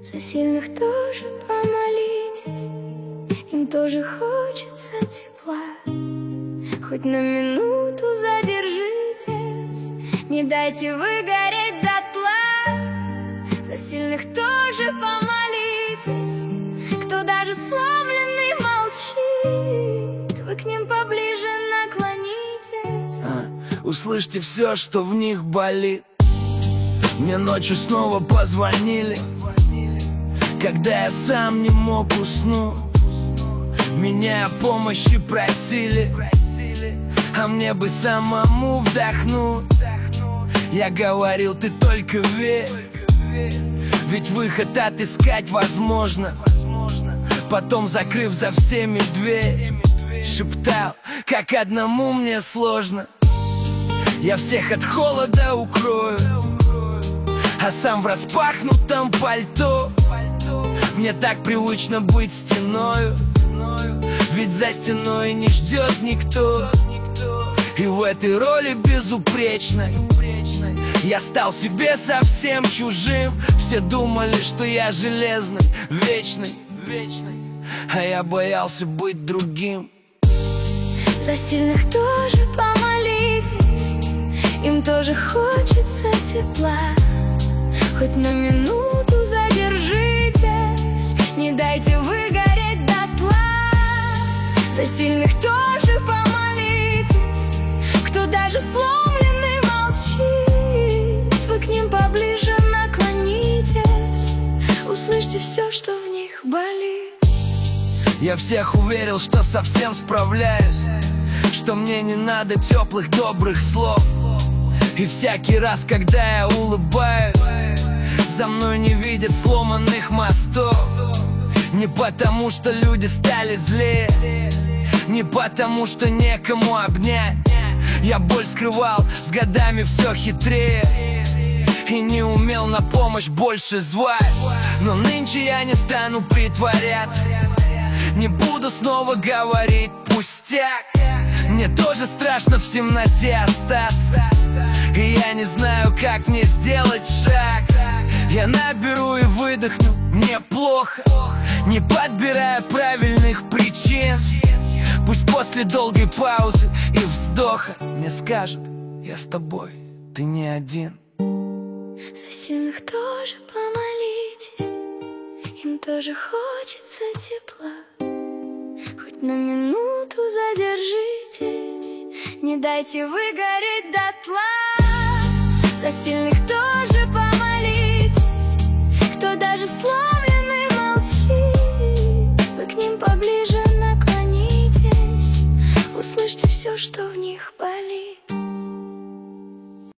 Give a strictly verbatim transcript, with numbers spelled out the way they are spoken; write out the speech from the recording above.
За сильных тоже помолитесь, им тоже хочется тепла. Хоть на минуту задержитесь, не дайте выгореть дотла. За сильных тоже помолитесь, кто даже сломленный молчит, вы к ним поближе наклонитесь. а, Услышьте все, что в них болит. Мне ночью снова позвонили, когда я сам не мог уснуть. Меня о помощи просили, а мне бы самому вдохнуть. Я говорил, ты только верь, ведь выход отыскать возможно. Потом, закрыв за всеми дверь, шептал, как одному мне сложно. Я всех от холода укрою, а сам в распахнутом пальто. Мне так привычно быть стеною, ведь за стеной не ждет никто. И в этой роли безупречной я стал себе совсем чужим. Все думали, что я железный, вечный, а я боялся быть другим. За сильных тоже помолитесь, им тоже хочется тепла. Хоть на минуту задержитесь, не дайте выгореть дотла. За сильных тоже помолитесь, кто даже сломленный молчит, вы к ним поближе наклонитесь, услышьте все, что в них болит. Я всех уверил, что совсем справляюсь, что мне не надо теплых добрых слов. И всякий раз, когда я улыбаюсь, за мной не видят сломанных мостов. Не потому, что люди стали злее, не потому, что некому обнять. Я боль скрывал с годами все хитрее и не умел на помощь больше звать. Но нынче я не стану притворяться, не буду снова говорить пустяк. Мне тоже страшно в темноте остаться, и я не знаю, как мне сделать шаг. Я наберу и выдохну, мне плохо, не подбирая правильных причин. Пусть после долгой паузы и вздоха мне скажут, я с тобой, ты не один. За сильных тоже помолитесь, им тоже хочется тепла. Хоть на минуту задержитесь, не дайте выгореть дотла. За сильных тоже помолитесь, кто даже сломленный молчит, вы к ним поближе наклонитесь, услышьте все, что в них болит.